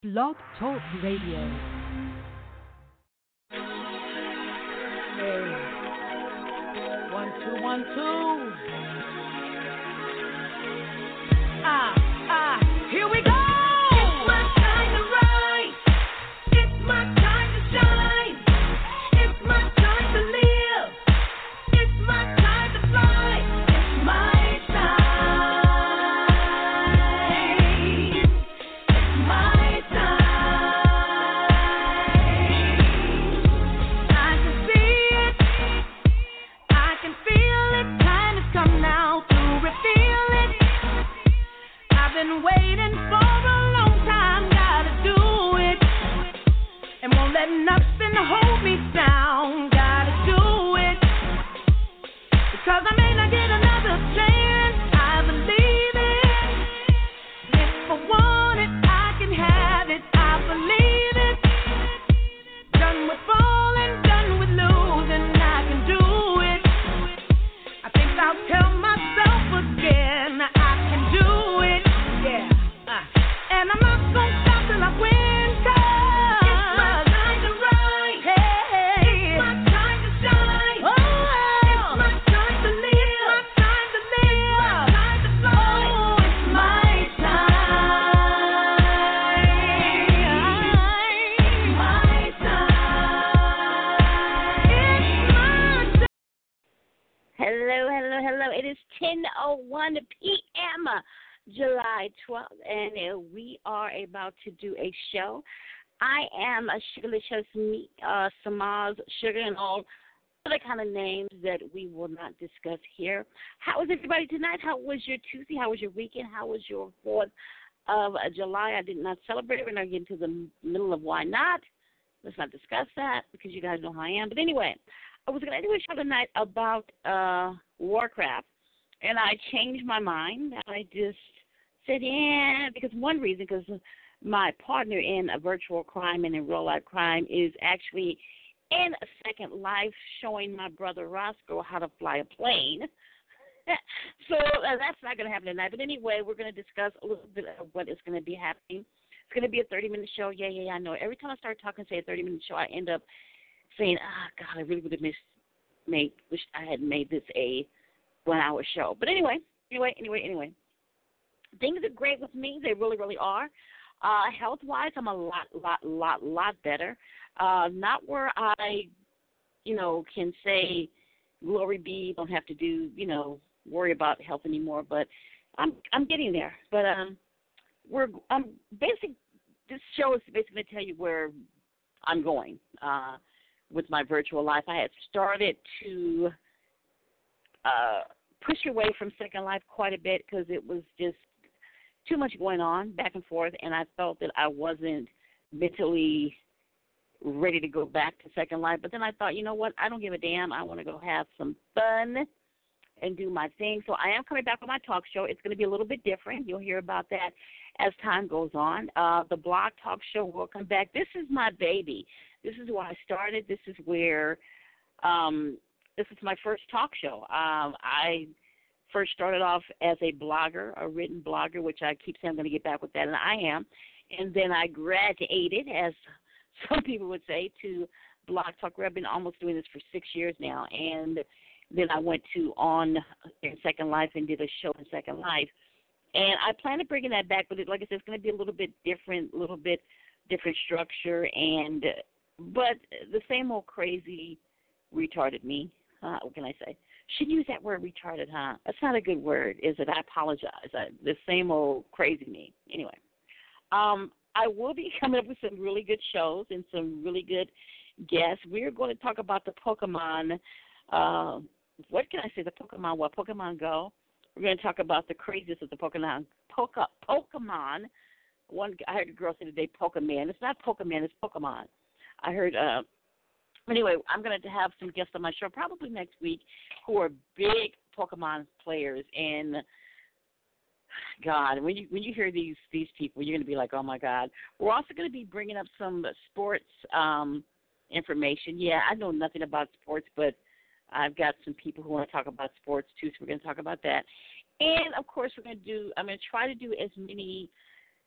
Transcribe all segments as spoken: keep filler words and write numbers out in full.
Blog Talk Radio. Hey, one, two, one, two. Ah, ah, here we go. It's my time to rise. It's my time to shine. It's my time to live. It's my time to fly. It's my time. It's my time. I can see it. I can feel it. Time has come now to reveal it. I've been waiting for a long time. Gotta do it. And won't let nothing hold me down. Gotta do it. Because I may not get another chance. I believe it. If I want it, I can have it. I believe it. Done with falling, done with losing. I can do it. I think I'll tell myself again. I can do it. Yeah. Uh, and I'm not gonna stop till I win. 'Cause it's my time to rise. Hey. It's my time to shine. Oh. It's my time to live. It's my time to live. It's my time to fly. Oh, it's my time. It's my time. It's my time. Hello, hello, hello. It is ten oh one p.m., July twelfth, and uh, we are about to do a show. I am a Sugarlicious Meat, uh, Samaz, Sugar, and all other kind of names that we will not discuss here. How is everybody tonight? How was your Tuesday? How was your weekend? How was your fourth of uh, July? I did not celebrate it. We're not getting to the middle of why not. Let's not discuss that because you guys know how I am. But anyway, I was going to do a show tonight about uh, Warcraft, and I changed my mind. I just said, yeah, because one reason, because my partner in a virtual crime and in real life crime is actually in a Second Life showing my brother Roscoe how to fly a plane. So uh, that's not going to happen tonight. But anyway, we're going to discuss a little bit of what is going to be happening. It's going to be a thirty-minute show. Yeah, yeah, yeah, I know. Every time I start talking, say a thirty-minute show, I end up saying, ah, God, I really would have missed, made, wish I had made this a one-hour show. But anyway, anyway, anyway, anyway. Things are great with me. They really, really are. Uh, health-wise, I'm a lot, lot, lot, lot better. Uh, not where I, you know, can say, glory be, don't have to do, you know, worry about health anymore. But I'm, I'm getting there. But um, we're, I'm basically, this show is basically going to tell you where I'm going uh, with my virtual life. I had started to uh, push away from Second Life quite a bit because it was just too much going on back and forth, and I felt that I wasn't mentally ready to go back to Second Life. But then I thought, you know what, I don't give a damn. I want to go have some fun and do my thing. So I am coming back with my talk show. It's going to be a little bit different. You'll hear about that as time goes on. Uh, the blog talk show will come back. This is my baby. This is where I started. This is where um, this is my first talk show. Um, I first started off as a blogger, a written blogger, which I keep saying I'm going to get back with that, and I am. And then I graduated, as some people would say, to Blog Talk. I've been almost doing this for six years now. And then I went to On in Second Life and did a show in Second Life. And I plan to bringing that back, but it, like I said, it's going to be a little bit different, a little bit different structure, and but the same old crazy retarded me. Uh, what can I say? Should use that word retarded, huh? That's not a good word, is it? I apologize. I, the same old crazy me. Anyway, um, I will be coming up with some really good shows and some really good guests. We're going to talk about the Pokemon. Uh, what can I say? The Pokemon what? Pokemon Go. We're going to talk about the craziness of the Pokemon. Poke, Pokemon. One, I heard a girl say today, Pokemon. It's not Pokemon. It's Pokemon. I heard. Uh, anyway, I'm going to have some guests on my show probably next week who are big Pokemon players. And God, when you when you hear these these people, you're going to be like, oh my God. We're also going to be bringing up some sports um, information. Yeah, I know nothing about sports, but I've got some people who want to talk about sports too, so we're going to talk about that. And, of course, we're going to do – I'm going to try to do as many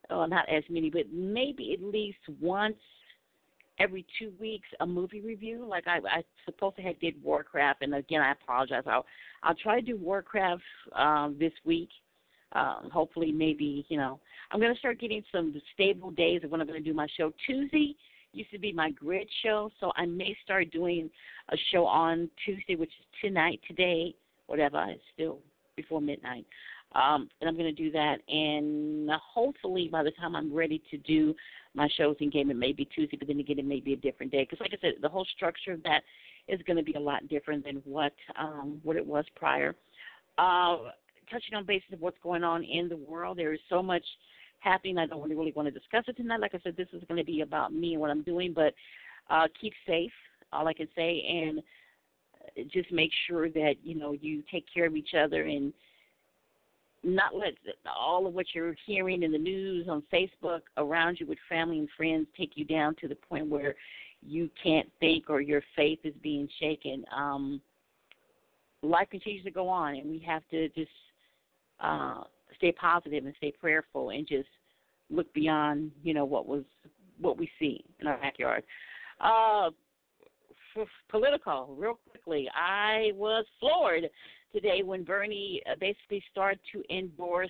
oh, not as many, but maybe at least once every two weeks a movie review. Like I, I supposed to have did Warcraft, and again I apologize. I'll I'll try to do Warcraft um, this week. Um, hopefully, maybe you know I'm going to start getting some stable days of when I'm going to do my show. Tuesday used to be my grid show, so I may start doing a show on Tuesday, which is tonight, today, whatever. It's still before midnight. Um, and I'm going to do that, and hopefully by the time I'm ready to do my shows in game, it may be Tuesday, but then again, it may be a different day. Because like I said, the whole structure of that is going to be a lot different than what um, what it was prior. Uh, touching on basis of what's going on in the world, there is so much happening. I don't really, really want to discuss it tonight. Like I said, this is going to be about me and what I'm doing, but uh, keep safe, all I can say, and just make sure that, you know, you take care of each other and not let all of what you're hearing in the news, on Facebook, around you with family and friends take you down to the point where you can't think or your faith is being shaken. Um, life continues to go on, and we have to just uh, stay positive and stay prayerful and just look beyond, you know, what was what we see in our backyard. Uh, for political, real quickly, I was floored today when Bernie uh, basically started to endorse,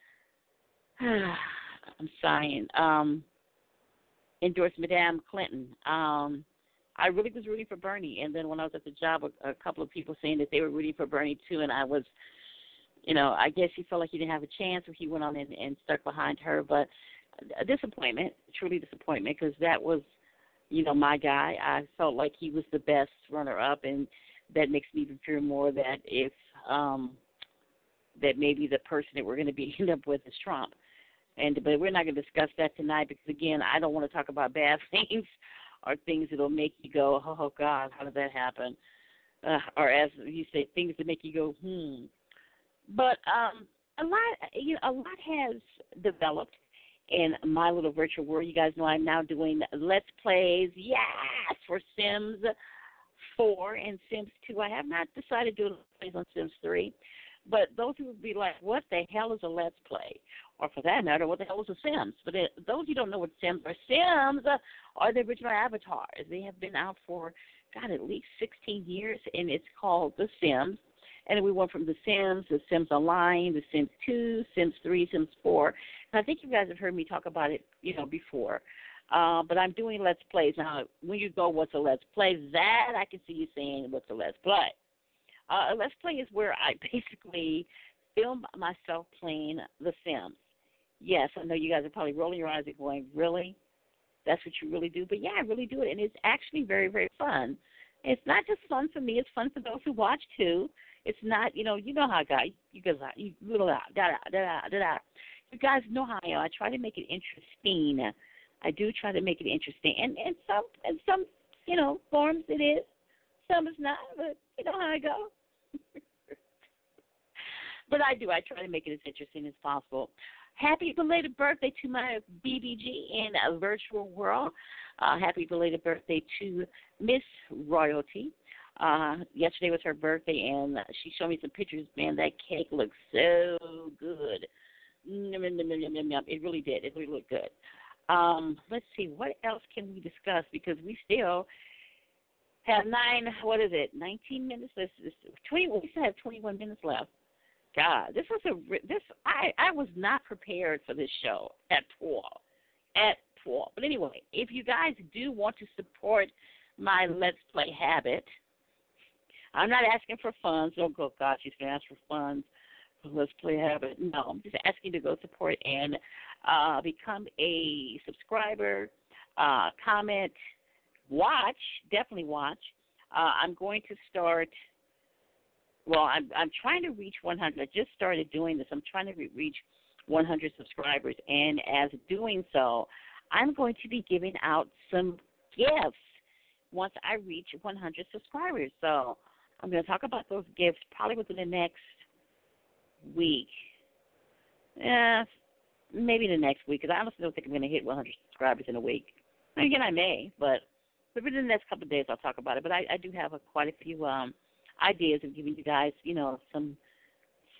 I'm sighing, um, endorse Madame Clinton. Um, I really was rooting for Bernie, and then when I was at the job, a, a couple of people saying that they were rooting for Bernie too, and I was, you know, I guess he felt like he didn't have a chance, so he went on and, and stuck behind her, but a disappointment, truly disappointment, because that was, you know, my guy. I felt like he was the best runner-up, and that makes me even fear more that if um, that maybe the person that we're going to be end up with is Trump. And but we're not going to discuss that tonight because, again, I don't want to talk about bad things or things that will make you go, oh, God, how did that happen? Uh, or as you say, things that make you go, hmm. But um, a lot, you know, a lot has developed in my little virtual world. You guys know I'm now doing Let's Plays, yes, for Sims four and Sims two. I have not decided to do Let's Plays on Sims three, but those who would be like, what the hell is a Let's Play? Or for that matter, what the hell is a Sims? But it, those who don't know what Sims are, Sims are the original avatars. They have been out for, God, at least sixteen years, and it's called The Sims. And we went from The Sims, The Sims Online, The Sims two, Sims three, Sims four. And I think you guys have heard me talk about it, you know, before. Uh, but I'm doing Let's Plays. Now, when you go, what's a Let's Play? That I can see you saying, what's a Let's Play? Uh, a Let's Play is where I basically film myself playing The Sims. Yes, I know you guys are probably rolling your eyes and going, really? That's what you really do? But, yeah, I really do it, and it's actually very, very fun. It's not just fun for me. It's fun for those who watch, too. It's not, you know, you know how I got, you guys, you little, da, da, da, da, da. You guys know how I am. I try to make it interesting. I do try to make it interesting. And, and some, and some, you know, forms it is. Some is not, but you know how I go. But I do. I try to make it as interesting as possible. Happy belated birthday to my B B G in a virtual world. Uh, happy belated birthday to Miss Royalty. Uh, yesterday was her birthday, and she showed me some pictures. Man, that cake looks so good. It really did. It really looked good. Um, let's see, what else can we discuss? Because we still have nine, what is it, nineteen minutes? This is twenty. We still have twenty-one minutes left. God, this was a this. I I was not prepared for this show at all, at all. But anyway, if you guys do want to support my Let's Play habit, I'm not asking for funds. Don't go, God, she's going to ask for funds for Let's Play habit. No, I'm just asking to go support and uh, become a subscriber, uh, comment, watch, definitely watch. Uh, I'm going to start. Well, I'm I'm trying to reach one hundred. I just started doing this. I'm trying to re- reach one hundred subscribers, and as doing so, I'm going to be giving out some gifts once I reach one hundred subscribers. So I'm going to talk about those gifts probably within the next week. Yeah, maybe the next week, because I honestly don't think I'm going to hit one hundred subscribers in a week. Again, I may, but within the next couple of days I'll talk about it. But I, I do have a, quite a few um, ideas of giving you guys, you know, some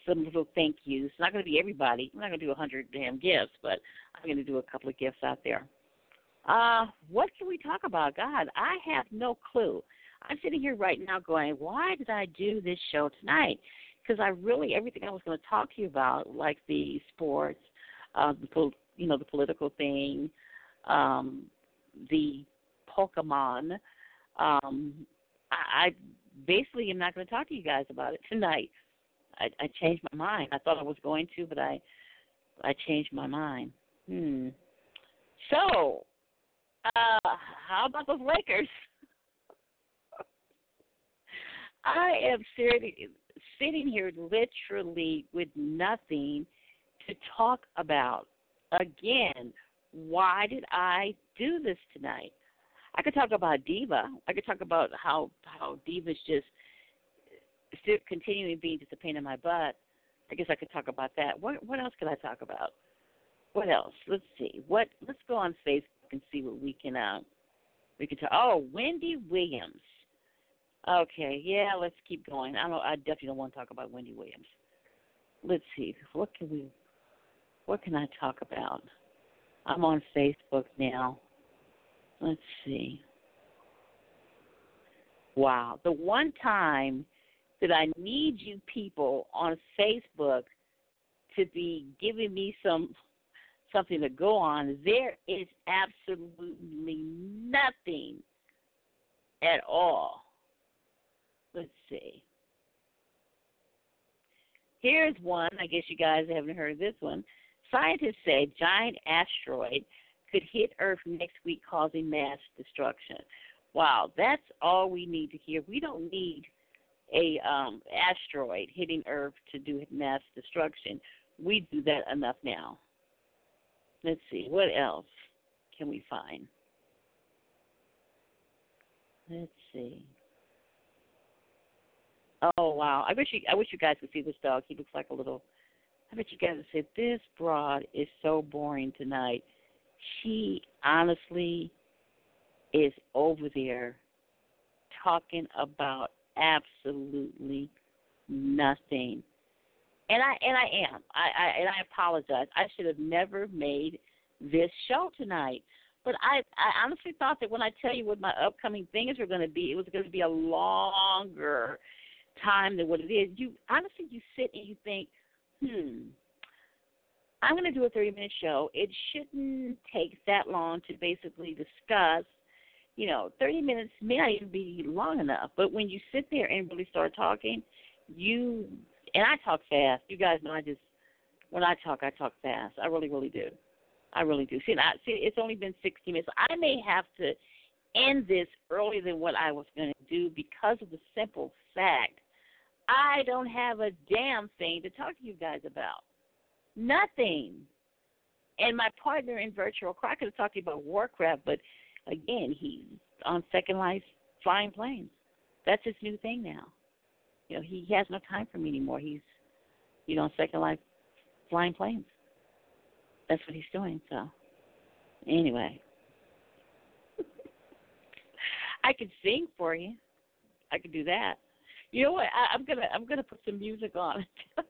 some little thank yous. It's not going to be everybody. I'm not going to do a hundred damn gifts, but I'm going to do a couple of gifts out there. Uh, what can we talk about? God, I have no clue. I'm sitting here right now going, why did I do this show tonight? Because I really, everything I was going to talk to you about, like the sports, uh, the, you know, the political thing, um, the Pokemon, um, I, I basically am not going to talk to you guys about it tonight. I, I changed my mind. I thought I was going to, but I, I changed my mind. Hmm. So, uh, how about those Lakers? I am sitting, sitting here literally with nothing to talk about. Again, why did I do this tonight? I could talk about Diva. I could talk about how how Diva's just still continuing being just a pain in my butt. I guess I could talk about that. What what else could I talk about? What else? Let's see. What let's go on Facebook and see what we can uh we can talk. Oh, Wendy Williams. Okay, yeah, let's keep going. I don't. I definitely don't want to talk about Wendy Williams. Let's see. What can we? What can I talk about? I'm on Facebook now. Let's see. Wow, the one time that I need you people on Facebook to be giving me some something to go on, there is absolutely nothing at all. Let's see. Here's one. I guess you guys haven't heard of this one. Scientists say giant asteroid could hit Earth next week, causing mass destruction. Wow, that's all we need to hear. We don't need a um, asteroid hitting Earth to do mass destruction. We do that enough now. Let's see. What else can we find? Let's see. Oh, wow. I wish you I wish you guys could see this dog. He looks like a little, I bet you guys would say, this broad is so boring tonight. She honestly is over there talking about absolutely nothing. And I and I am. I, I and I apologize. I should have never made this show tonight. But I, I honestly thought that when I tell you what my upcoming things are going to be, it was going to be a longer time than what it is. You honestly, you sit and you think, hmm, I'm going to do a thirty-minute show. It shouldn't take that long to basically discuss. You know, thirty minutes may not even be long enough. But when you sit there and really start talking, you, and I talk fast. You guys know I just, when I talk, I talk fast. I really, really do. I really do. See, I, see, it's only been sixty minutes. I may have to end this earlier than what I was going to do because of the simple fact I don't have a damn thing to talk to you guys about. Nothing. And my partner in Virtual Cry, I could have talked to you about Warcraft, but again, he's on Second Life flying planes. That's his new thing now. You know, he has no time for me anymore. He's, you know, on Second Life flying planes. That's what he's doing. So, anyway, I could sing for you. I could do that. You know what? I, I'm gonna I'm gonna put some music on.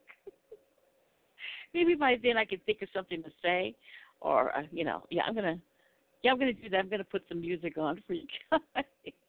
Maybe by then I can think of something to say, or uh, you know, yeah, I'm gonna yeah, I'm gonna do that. I'm gonna put some music on for you guys.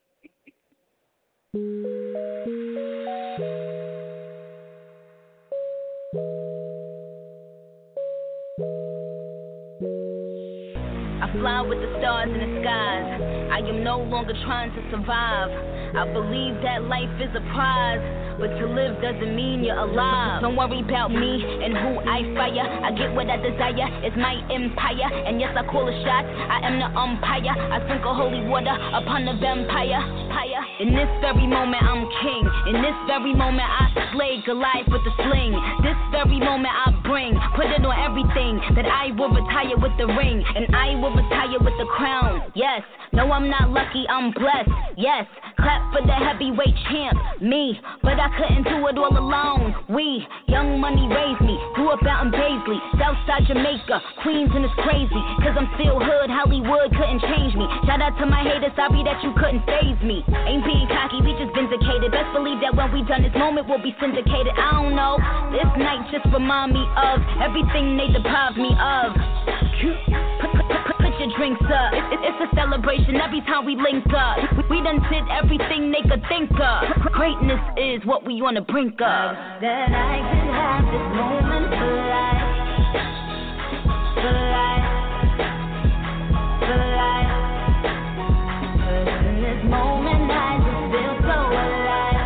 I fly with the stars in the skies. I am no longer trying to survive. I believe that life is a prize, but to live doesn't mean you're alive. Don't worry about me and who I fire. I get what I desire, it's my empire. And yes, I call a shot, I am the umpire. I sprinkle holy water upon the vampire. In this very moment, I'm king. In this very moment, I slay Goliath with the sling. This very moment, I bring, put it on everything, that I will retire with the ring, and I will retire with the crown. Yes, no, I'm not lucky, I'm blessed. Yes, clap for the heavyweight champ, me. But I couldn't do it all alone. We, Young Money raised me, grew up out in Paisley, Southside Jamaica, Queens, and it's crazy. Cause I'm still hood, Hollywood couldn't change me. Shout out to my haters, sorry that you couldn't phase me. Ain't being cocky, we just vindicated. Best believe that when we done this moment, we'll be syndicated. I don't know, this night just remind me of everything they deprived me of. Put, put, put, put your drinks up. It, it, it's a celebration every time we link up. We, we done did everything they could think of. Greatness is what we on the brink of. That I could have this moment for life, for life, for life. 'Cause in this moment I just feel so alive,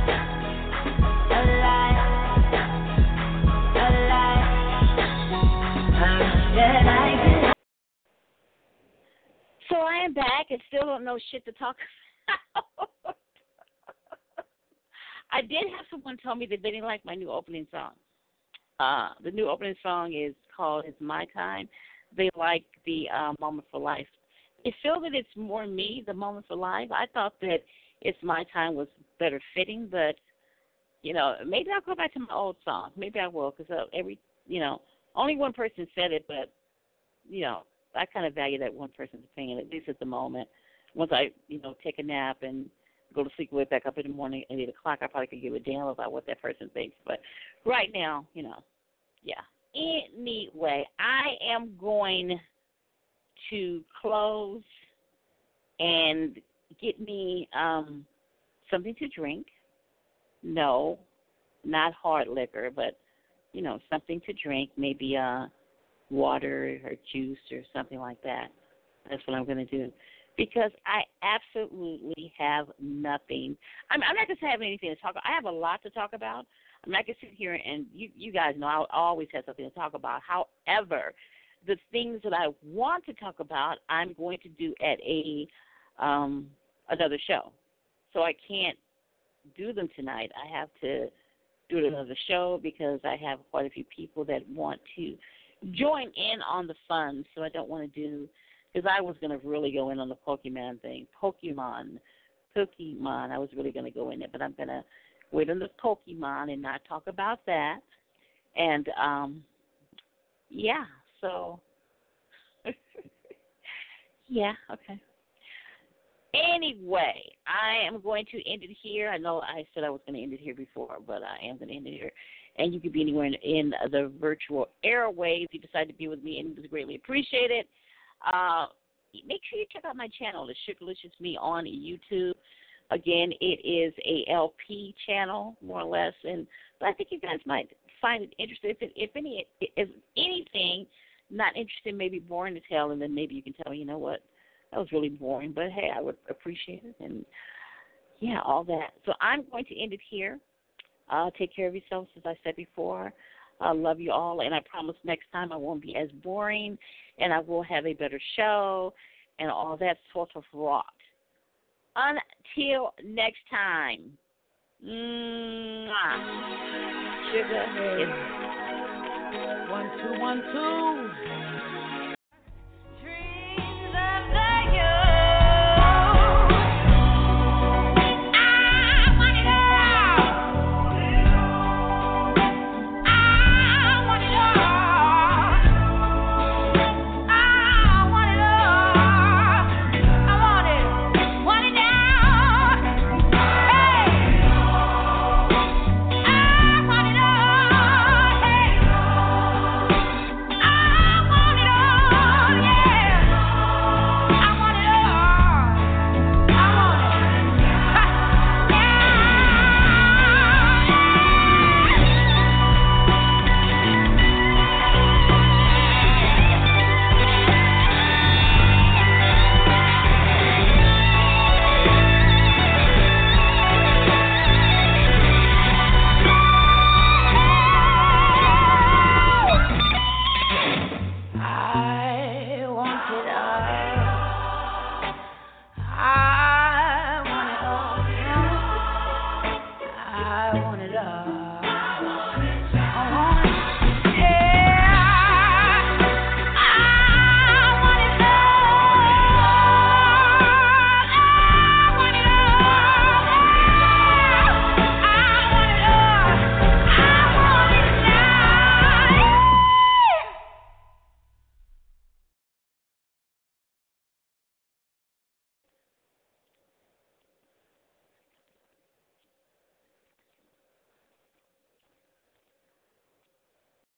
alive, alive. That I could. So I am back and still don't know shit to talk about. I did have someone tell me that they didn't like my new opening song. Uh, the new opening song is called It's My Time. They like the uh, Moment for Life. I feel that it's more me, the Moment for Life. I thought that It's My Time was better fitting, but, you know, maybe I'll go back to my old song. Maybe I will, because uh, every, you know, only one person said it, but, you know, I kind of value that one person's opinion, at least at the moment. Once I, you know, take a nap and go to sleep, wake back up in the morning at eight o'clock, I probably could give a damn about what that person thinks. But right now, you know, yeah. Anyway, I am going to close and get me um, something to drink. No, not hard liquor, but, you know, something to drink, maybe uh, water or juice or something like that. That's what I'm going to do. Because I absolutely have nothing. I'm, I'm not just having anything to talk about. I have a lot to talk about. I'm not going to sit here and you, you guys know I always have something to talk about. However, the things that I want to talk about, I'm going to do at a um, another show. So I can't do them tonight. I have to do it at another show because I have quite a few people that want to join in on the fun. So I don't want to do. Because I was going to really go in on the Pokemon thing. Pokemon. Pokemon. I was really going to go in there. But I'm going to wait on the Pokemon and not talk about that. And, um, yeah, so. yeah, okay. Anyway, I am going to end it here. I know I said I was going to end it here before, but I am going to end it here. And you can be anywhere in, in the virtual airwaves. If you decide to be with me, and it is greatly appreciated. Uh, make sure you check out my channel, The Sugarlicious Me on YouTube. Again, it is a L P channel, more or less, and but I think you guys might find it interesting. If, it, if any, if anything, not interesting, maybe boring as hell, and then maybe you can tell me, you know what, that was really boring, but hey, I would appreciate it, and yeah, all that. So I'm going to end it here. Uh, take care of yourselves, as I said before. I love you all, and I promise next time I won't be as boring, and I will have a better show and all that sort of rot. Until next time, mwah. Sugar is One, two, one, two.